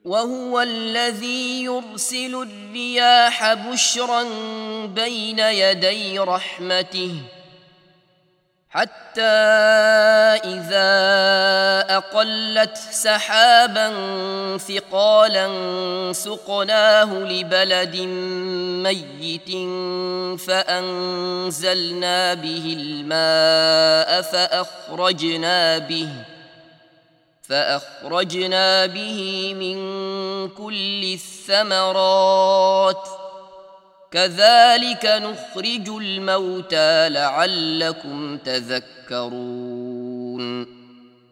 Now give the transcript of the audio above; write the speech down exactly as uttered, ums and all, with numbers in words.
وهو الذي يرسل الرياح بشرا بين يدي رحمته حتى إذا أقلت سحابا ثقالا سقناه لبلد ميت فأنزلنا به الماء فأخرجنا به فأخرجنا به من كل الثمرات كذلك نخرج الموتى لعلكم تذكرون